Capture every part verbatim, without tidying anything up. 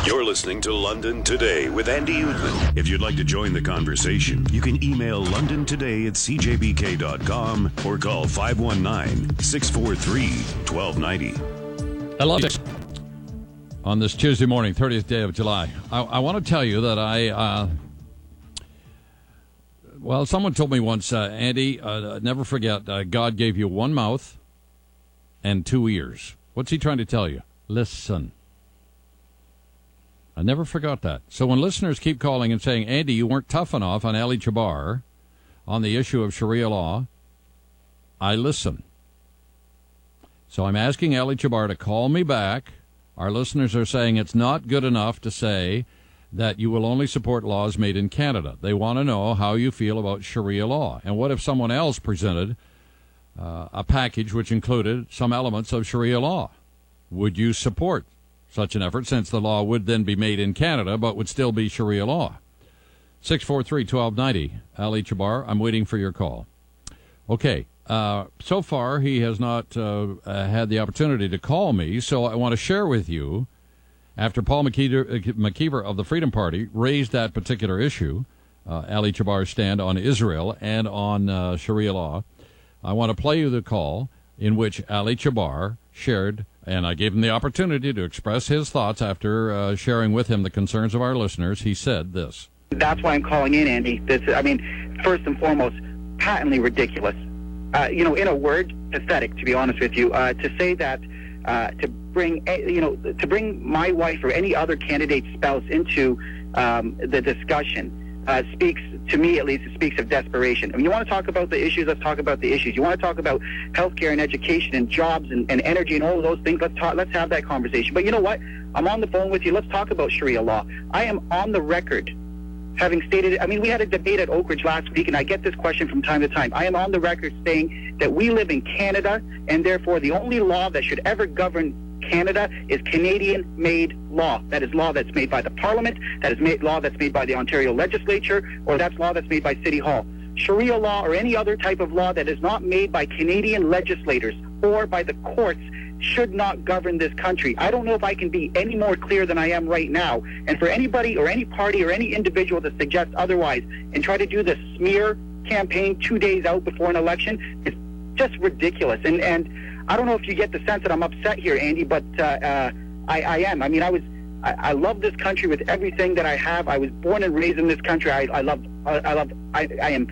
You're listening to London Today with Andy Udlin. If you'd like to join the conversation, you can email london today at c j b k dot com or call five one nine, six four three, one two nine zero. Hello. On this Tuesday morning, thirtieth day of July, I, I want to tell you that I, uh, well, someone told me once, uh, Andy, uh, never forget, uh, God gave you one mouth and two ears. What's he trying to tell you? Listen. I never forgot that. So when listeners keep calling and saying, Andy, you weren't tough enough on Ali Jabbar on the issue of Sharia law, I listen. So I'm asking Ali Jabbar to call me back. Our listeners are saying it's not good enough to say that you will only support laws made in Canada. They want to know how you feel about Sharia law. And what if someone else presented uh, a package which included some elements of Sharia law? Would you support such an effort, since the law would then be made in Canada but would still be Sharia law? six four three, one two nine zero. Ali Jabbar, I'm waiting for your call. Okay. Uh, so far, he has not uh, uh, had the opportunity to call me, so I want to share with you, after Paul McKeever, McKeever of the Freedom Party raised that particular issue, uh, Ali Jabbar's stand on Israel and on uh, Sharia law, I want to play you the call in which Ali Jabbar shared, and I gave him the opportunity to express his thoughts after uh, sharing with him the concerns of our listeners. He said this. That's why I'm calling in, Andy. This, I mean, first and foremost, patently ridiculous. Uh, you know, in a word, pathetic, to be honest with you. Uh, to say that, uh, to bring, you know, to bring my wife or any other candidate's spouse into um, the discussion uh, speaks, to me at least, it speaks of desperation. I mean, you want to talk about the issues, let's talk about the issues. You want to talk about healthcare and education and jobs and, and energy and all of those things, let's talk, let's have that conversation. But you know what? I'm on the phone with you. Let's talk about Sharia law. I am on the record having stated, I mean, we had a debate at Oak Ridge last week, and I get this question from time to time. I am on the record saying that we live in Canada, and therefore the only law that should ever govern Canada is Canadian-made law. That is law that's made by the Parliament, that is made, law that's made by the Ontario Legislature, or that's law that's made by City Hall. Sharia law or any other type of law that is not made by Canadian legislators or by the courts should not govern this country. I don't know if I can be any more clear than I am right now. And for anybody or any party or any individual to suggest otherwise and try to do this smear campaign two days out before an election is just ridiculous. And and I don't know if you get the sense that I'm upset here, Andy, but uh, uh, I, I am. I mean, I was I, I love this country with everything that I have. I was born and raised in this country. I, I love I, I love I, I am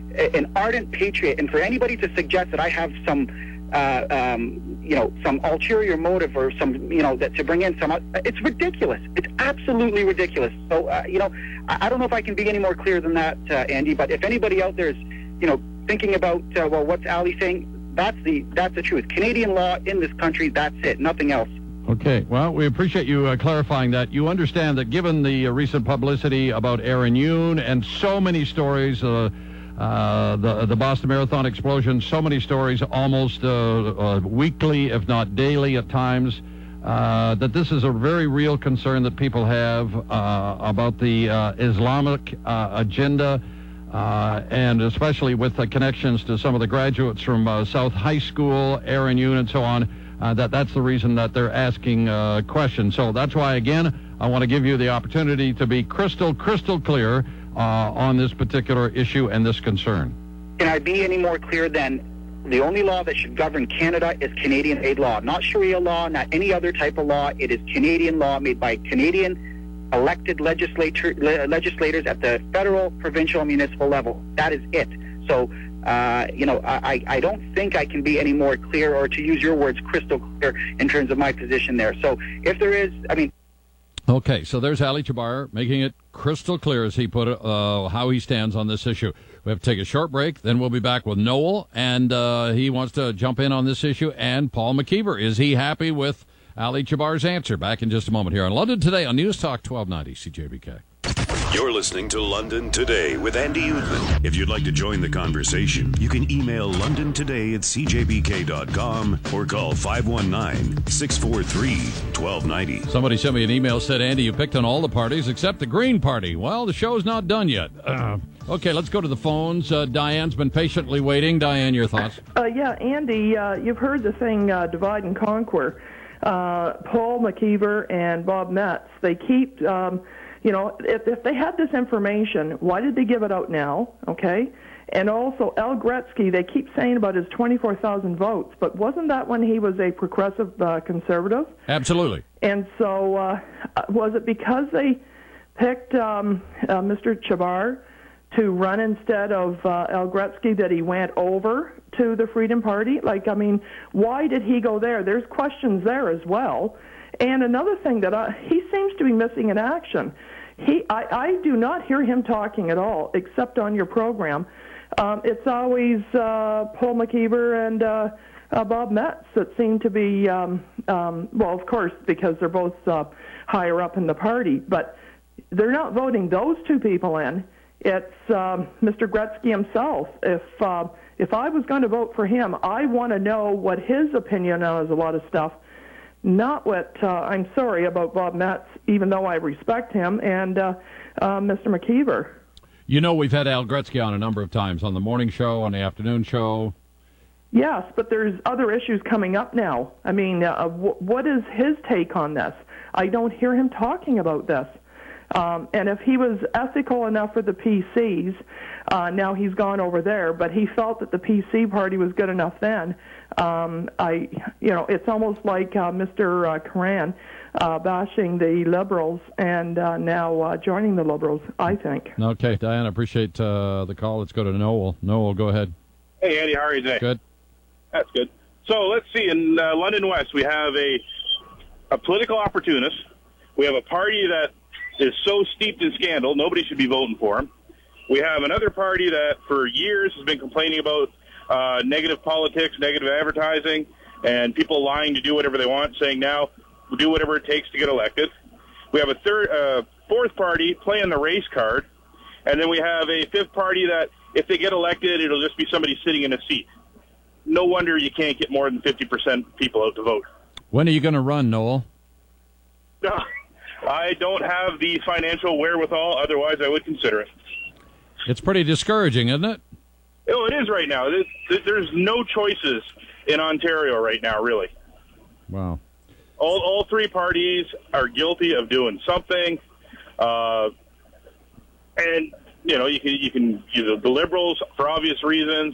an ardent patriot. And for anybody to suggest that I have some Uh, um, you know, some ulterior motive or some, you know, that to bring in some, it's ridiculous. It's absolutely ridiculous. So, uh, you know, I, I don't know if I can be any more clear than that, uh, Andy, but if anybody out there is, you know, thinking about, uh, well, what's Ali saying, that's the, that's the truth. Canadian law in this country, that's it, nothing else. Okay, well, we appreciate you uh, clarifying that. You understand that given the uh, recent publicity about Aaron Yoon and so many stories, uh, Uh, the the Boston Marathon explosion, so many stories almost uh, uh, weekly, if not daily at times, uh, that this is a very real concern that people have uh, about the uh, Islamic uh, agenda, uh, and especially with the connections to some of the graduates from uh, South High School, Aaron Yoon, and so on, uh, that that's the reason that they're asking uh, questions. So that's why, again, I want to give you the opportunity to be crystal, crystal clear Uh, on this particular issue and this concern. Can I be any more clear than the only law that should govern Canada is Canadian-made law, not Sharia law, not any other type of law. It is Canadian law made by Canadian elected legislature, le- legislators at the federal, provincial, and municipal level. That is it. So, uh, you know, I, I don't think I can be any more clear, or to use your words, crystal clear in terms of my position there. So if there is, I mean... Okay, so there's Ali Jabbar making it crystal clear, as he put it, uh, how he stands on this issue. We have to take a short break, then we'll be back with Noel, and uh, he wants to jump in on this issue, and Paul McKeever. Is he happy with Ali Jabbar's answer? Back in just a moment here on London Today on News Talk twelve ninety C J B K. You're listening to London Today with Andy Udlin. If you'd like to join the conversation, you can email london today at c j b k dot com or call five one nine, six four three, one two nine zero. Somebody sent me an email, said, Andy, you picked on all the parties except the Green Party. Well, the show's not done yet. Uh, okay, let's go to the phones. Uh, Diane's been patiently waiting. Diane, your thoughts? Uh, yeah, Andy, uh, you've heard the thing, uh, divide and conquer. uh, Paul McKeever and Bob Metz, they keep, um, you know, if, if they had this information, why did they give it out now, okay? And also, Al Gretzky, they keep saying about his twenty-four thousand votes, but wasn't that when he was a progressive uh, conservative? Absolutely. And so uh, was it because they picked um, uh, Mister Chabar to run instead of uh, Al Gretzky that he went over to the Freedom Party? Like, I mean, why did he go there? There's questions there as well. And another thing that I, he seems to be missing in action. He, I, I do not hear him talking at all, except on your program. Um, it's always uh, Paul McKeever and uh, uh, Bob Metz that seem to be, um, um, well, of course, because they're both uh, higher up in the party, but they're not voting those two people in. It's um, Mister Gretzky himself. If uh, if I was going to vote for him, I want to know what his opinion is a lot of stuff, not what, uh, I'm sorry about Bob Metz, even though I respect him, and uh, uh, Mister McKeever. You know, we've had Al Gretzky on a number of times, on the morning show, on the afternoon show. Yes, but there's other issues coming up now. I mean, uh, w- what is his take on this? I don't hear him talking about this. Um, and if he was ethical enough for the P Cs, uh, now he's gone over there, but he felt that the P C party was good enough then. Um, I, you know, it's almost like uh, Mister Uh, Curran uh, bashing the Liberals and uh, now uh, joining the Liberals, I think. Okay, Diane, I appreciate uh, the call. Let's go to Noel. Noel, go ahead. Hey, Andy, how are you today? Good. That's good. So let's see. In uh, London West, we have a a political opportunist. We have a party that is so steeped in scandal, nobody should be voting for him. We have another party that for years has been complaining about uh, negative politics, negative advertising, and people lying to do whatever they want, saying now we'll do whatever it takes to get elected. We have a third, uh, fourth party playing the race card, and then we have a fifth party that if they get elected, it'll just be somebody sitting in a seat. No wonder you can't get more than fifty percent people out to vote. When are you going to run, Noel? No. I don't have the financial wherewithal, otherwise I would consider it. It's pretty discouraging, isn't it? Oh, it is right now. There's no choices in Ontario right now, really. Wow. All all three parties are guilty of doing something. Uh, and, you know, you can, you can you know, the Liberals, for obvious reasons,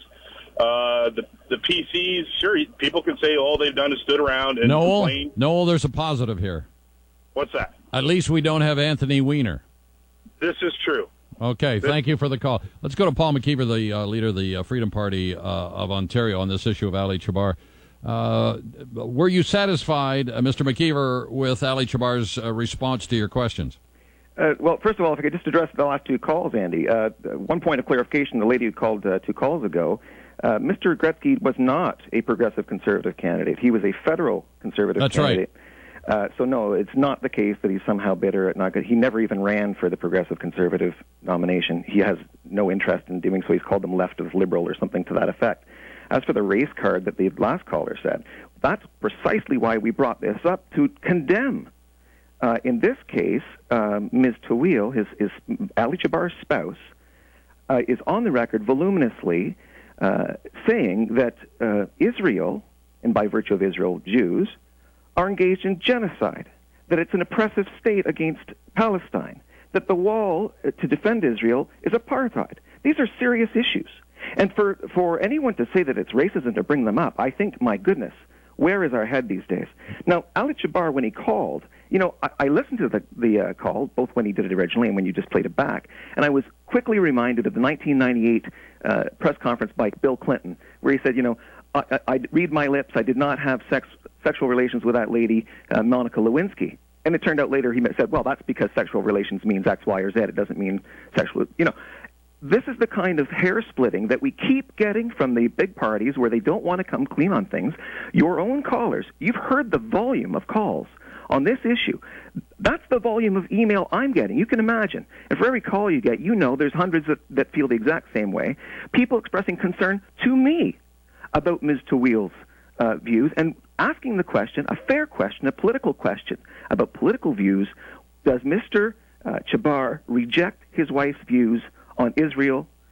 uh, the, the P Cs, sure, people can say all they've done is stood around and Noel, complain. Noel, there's a positive here. What's that? At least we don't have Anthony Weiner. This is true. Okay, this- thank you for the call. Let's go to Paul McKeever, the uh, leader of the uh, Freedom Party uh, of Ontario, on this issue of Ali Chabar. Uh, were you satisfied, uh, Mister McKeever, with Ali Chabar's uh, response to your questions? Uh, well, first of all, if I could just address the last two calls, Andy. Uh, one point of clarification, the lady who called uh, two calls ago, uh, Mister Gretzky was not a progressive conservative candidate. He was a federal conservative That's candidate. Right. Uh, so, no, it's not the case that he's somehow bitter at not good. He never even ran for the progressive conservative nomination. He has no interest in doing so. He's called them left of liberal or something to that effect. As for the race card that the last caller said, that's precisely why we brought this up, to condemn. Uh, in this case, um, Miz Tawil, his, his Ali Chabar's spouse, uh, is on the record voluminously uh, saying that uh, Israel, and by virtue of Israel, Jews, are engaged in genocide, that it's an oppressive state against Palestine, that the wall to defend Israel is apartheid. These are serious issues. And for, for anyone to say that it's racism to bring them up, I think, my goodness, where is our head these days? Now, Ali Chabar, when he called, you know, I, I listened to the, the uh, call, both when he did it originally and when you just played it back, and I was quickly reminded of the nineteen ninety-eight uh, press conference by Bill Clinton, where he said, you know, I, I, I read my lips, I did not have sex sexual relations with that lady, uh, Monica Lewinsky. And it turned out later he said, well, that's because sexual relations means X, Y, or Z. It doesn't mean sexual, you know. This is the kind of hair splitting that we keep getting from the big parties where they don't want to come clean on things. Your own callers, you've heard the volume of calls on this issue. That's the volume of email I'm getting. You can imagine. And for every call you get, you know there's hundreds that, that feel the exact same way. People expressing concern to me about Miz Tawil's uh, views and asking the question, a fair question, a political question about political views. Does Mister Uh, Chabar reject his wife's views on Israel,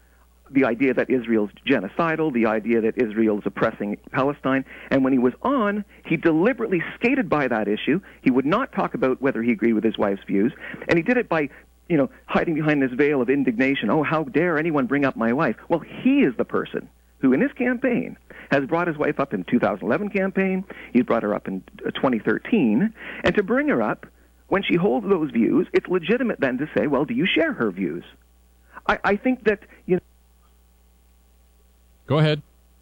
the idea that Israel's genocidal, the idea that Israel is oppressing Palestine. And when he was on, he deliberately skated by that issue. He would not talk about whether he agreed with his wife's views. And he did it by, you know, hiding behind this veil of indignation. Oh, how dare anyone bring up my wife? Well, he is the person who, in his campaign, has brought his wife up in the two thousand eleven campaign. He's brought her up in twenty thirteen. And to bring her up, when she holds those views, it's legitimate then to say, well, do you share her views? I, I think that, you know... Go ahead.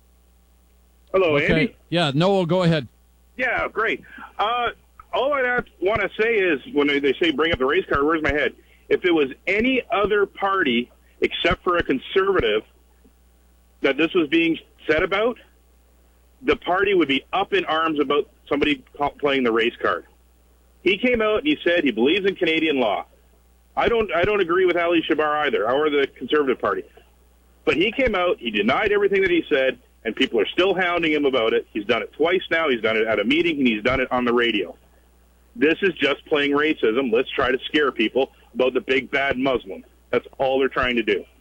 Hello, okay. Andy. Yeah, Noel, go ahead. Yeah, great. Uh, all I want to say is, when they say bring up the race car, where's my head? If it was any other party except for a conservative that this was being said about, the party would be up in arms about somebody playing the race card. He came out and he said he believes in Canadian law. I don't I don't agree with Ali Shabar either, or the Conservative Party. But he came out, he denied everything that he said, and people are still hounding him about it. He's done it twice now. He's done it at a meeting, and he's done it on the radio. This is just playing racism. Let's try to scare people about the big, bad Muslim. That's all they're trying to do.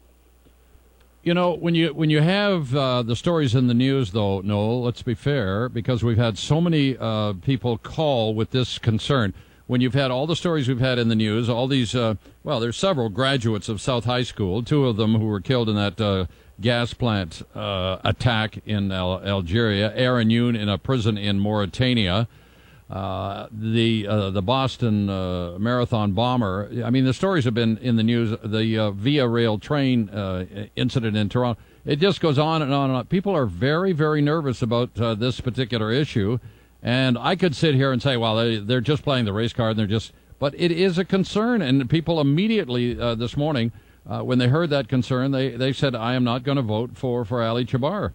You know, when you when you have uh, the stories in the news, though, Noel, let's be fair, because we've had so many uh, people call with this concern. When you've had all the stories we've had in the news, all these, uh, well, there's several graduates of South High School, two of them who were killed in that uh, gas plant uh, attack in Al- Algeria, Aaron Yoon in a prison in Mauritania, uh, the uh, the Boston uh, Marathon bomber. I mean, the stories have been in the news, the uh, Via Rail train uh, incident in Toronto. It just goes on and on and on. People are very, very nervous about uh, this particular issue. And I could sit here and say, well, they, they're just playing the race card, and they're just, but it is a concern. And people immediately uh, this morning, uh, when they heard that concern, they, they said, I am not going to vote for, for Ali Chabar.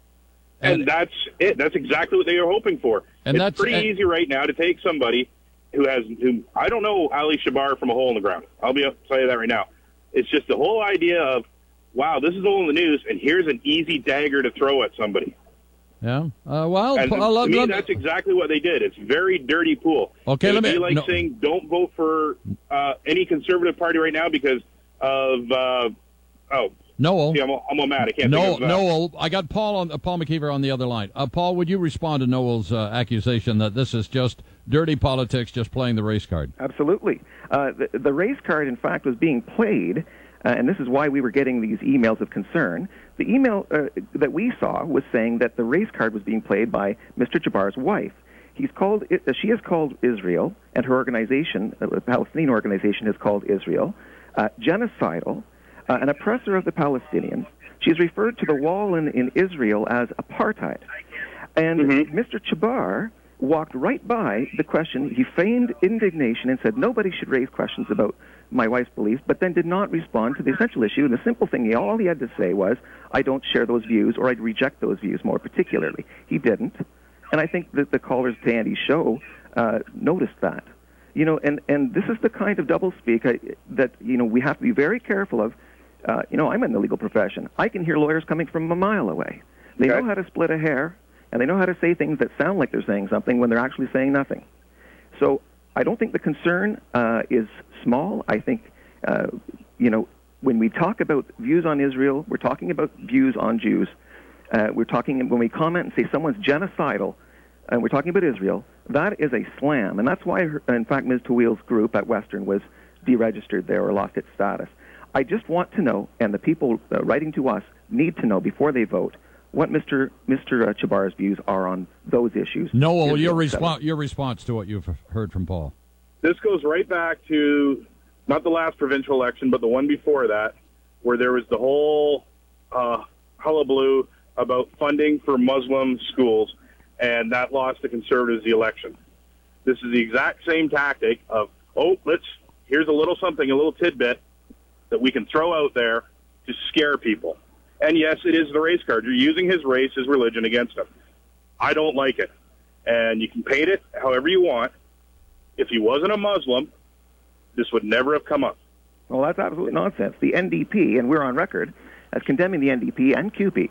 And, and that's it. That's exactly what they were hoping for. And it's that's pretty and, easy right now to take somebody who has, who I don't know Ali Shabar from a hole in the ground. I'll be able to tell you that right now. It's just the whole idea of, wow, this is all in the news, and here's an easy dagger to throw at somebody. Yeah. Uh, well, and uh, to me, let, that's exactly what they did. It's very dirty pool. Okay, it let would me be like no. saying don't vote for uh, any conservative party right now because of uh, oh Noel. See, I'm, I'm all mad. I can't. Noel, think of, uh, Noel. I got Paul on uh, Paul McKeever on the other line. Uh, Paul, would you respond to Noel's uh, accusation that this is just dirty politics, just playing the race card? Absolutely. Uh, the, the race card, in fact, was being played. Uh, and this is why we were getting these emails of concern. The email uh, that we saw was saying that the race card was being played by Mister Jabar's wife. He's called. Uh, she has called Israel, and her organization, uh, the Palestinian organization, has called Israel uh, genocidal, uh, an oppressor of the Palestinians. She's referred to the wall in, in Israel as apartheid. And mm-hmm. Mister Chabar walked right by the question. He feigned indignation and said nobody should raise questions about my wife's beliefs, but then did not respond to the essential issue. And the simple thing, he, all he had to say was, I don't share those views, or I'd reject those views more particularly. He didn't. And I think that the callers to Andy's show uh, noticed that. You know, and, and this is the kind of doublespeak I, that, you know, we have to be very careful of. Uh, you know, I'm in the legal profession. I can hear lawyers coming from a mile away. They okay. know how to split a hair, and they know how to say things that sound like they're saying something when they're actually saying nothing. So I don't think the concern uh, is small. I think, uh, you know, when we talk about views on Israel, we're talking about views on Jews. Uh, we're talking, when we comment and say someone's genocidal, and we're talking about Israel, that is a slam. And that's why, her, in fact, Miz Tawil's group at Western was deregistered there or lost its status. I just want to know, and the people uh, writing to us need to know before they vote, what Mister Mister Chabar's views are on those issues. Noel, your, respo- your response to what you've heard from Paul. This goes right back to not the last provincial election, but the one before that, where there was the whole uh, hullabaloo about funding for Muslim schools, and that lost the Conservatives the election. This is the exact same tactic of, oh, let's, here's a little something, a little tidbit that we can throw out there to scare people. And yes, it is the race card. You're using his race, his religion against him. I don't like it. And you can paint it however you want. If he wasn't a Muslim, this would never have come up. Well, that's absolute nonsense. The N D P, and we're on record as condemning the N D P and C U P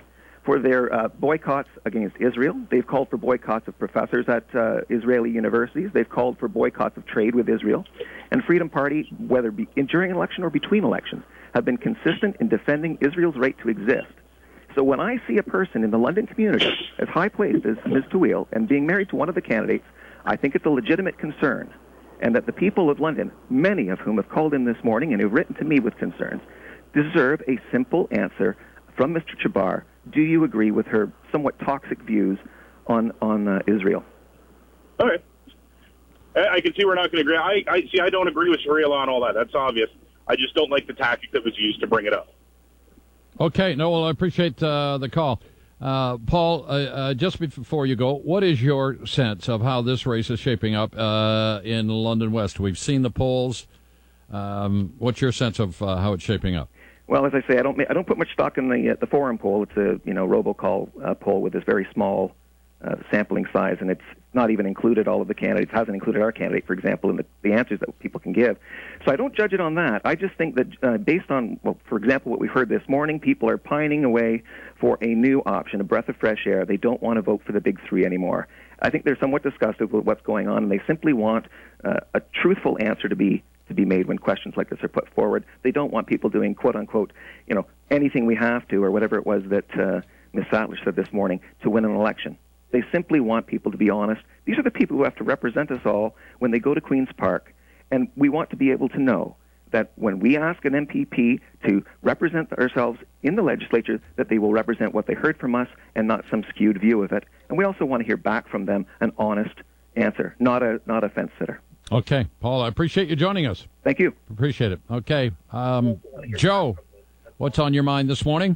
for their uh, boycotts against Israel. They've called for boycotts of professors at uh, Israeli universities. They've called for boycotts of trade with Israel. And Freedom Party, whether be in, during an election or between elections, have been consistent in defending Israel's right to exist. So when I see a person in the London community as high-placed as Miz Tawil and being married to one of the candidates, I think it's a legitimate concern. And that the people of London, many of whom have called in this morning and have written to me with concerns, deserve a simple answer from Mister Chabar. Do you agree with her somewhat toxic views on on uh, Israel? Okay. I can see we're not going to agree. I, I see. I don't agree with Sharia law and all that. That's obvious. I just don't like the tactic that was used to bring it up. Okay. No, well, I appreciate uh, the call. Uh, Paul, uh, uh, just before you go, what is your sense of how this race is shaping up uh, in London West? We've seen the polls. Um, what's your sense of uh, how it's shaping up? Well, as I say, I don't I don't put much stock in the uh, the forum poll. It's a you know robocall uh, poll with this very small uh, sampling size, and it's not even included all of the candidates. Hasn't included our candidate, for example, in the, the answers that people can give. So I don't judge it on that. I just think that uh, based on, well, for example, what we've heard this morning, people are pining away for a new option, a breath of fresh air. They don't want to vote for the big three anymore. I think they're somewhat disgusted with what's going on, and they simply want uh, a truthful answer to be to be made when questions like this are put forward. They don't want people doing, quote unquote, you know, anything we have to, or whatever it was that uh, Miz Sattler said this morning, to win an election. They simply want people to be honest. These are the people who have to represent us all when they go to Queen's Park, and we want to be able to know that when we ask an M P P to represent ourselves in the legislature, that they will represent what they heard from us and not some skewed view of it. And we also want to hear back from them an honest answer, not a not a fence sitter. Okay, Paul, I appreciate you joining us. Thank you. Appreciate it. Okay, um, Joe, what's on your mind this morning?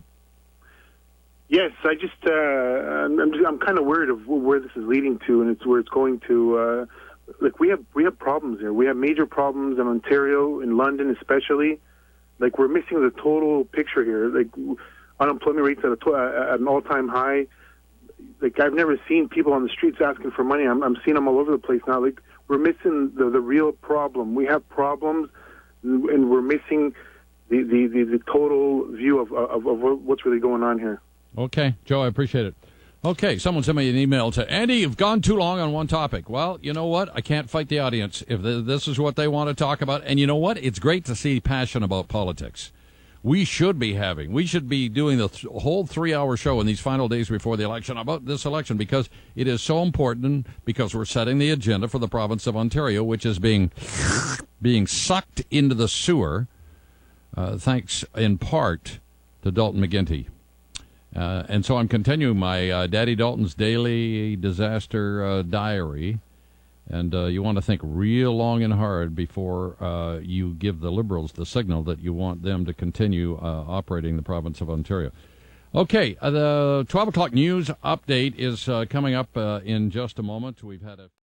Yes, I just uh, I'm just, I'm kind of worried of where this is leading to, and it's where it's going to. Uh, like we have we have problems here. We have major problems in Ontario, in London especially. Like we're missing the total picture here. Like unemployment rates at, a, at an all-time high. Like I've never seen people on the streets asking for money. I'm, I'm seeing them all over the place now. Like we're missing the, the real problem. We have problems, and we're missing the, the, the, the total view of, of, of what's really going on here. Okay, Joe, I appreciate it. Okay, someone sent me an email to Andy, you've gone too long on one topic. Well, you know what? I can't fight the audience if this is what they want to talk about. And you know what? It's great to see passion about politics. We should be having, we should be doing the th- whole three-hour show in these final days before the election about this election, because it is so important, because we're setting the agenda for the province of Ontario, which is being being sucked into the sewer, uh, thanks in part to Dalton McGuinty. Uh, and so I'm continuing my uh, Daddy Dalton's Daily Disaster uh, Diary. And uh, you want to think real long and hard before uh, you give the Liberals the signal that you want them to continue uh, operating the province of Ontario. Okay, uh, the twelve o'clock news update is uh, coming up uh, in just a moment. We've had a